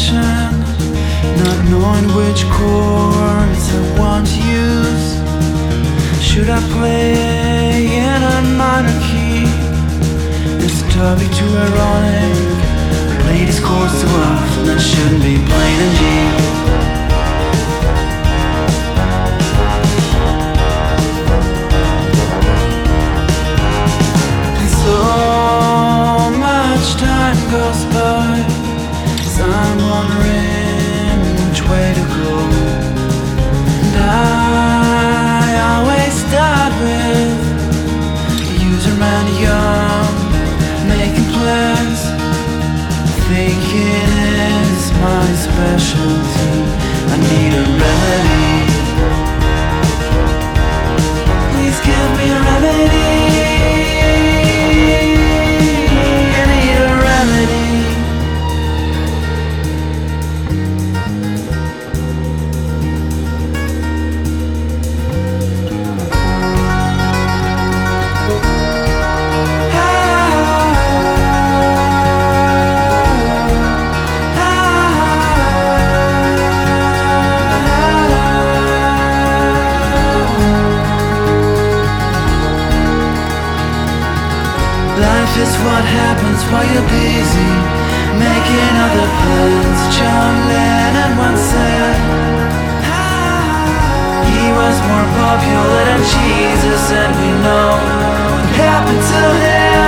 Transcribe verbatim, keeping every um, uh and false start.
obsession, not knowing which chords I want to use. Should I play in a minor key? It's totally too ironic. Play these chords too often, I shouldn't be playing in G. Goes by, 'cause I'm wondering which way to go. And I always start with a user manual, making plans, thinking it's my specialty. I need a remedy. Please give me a remedy. Life is what happens while you're busy making other plans. John Lennon once said he was more popular than Jesus, and we know what happened to him.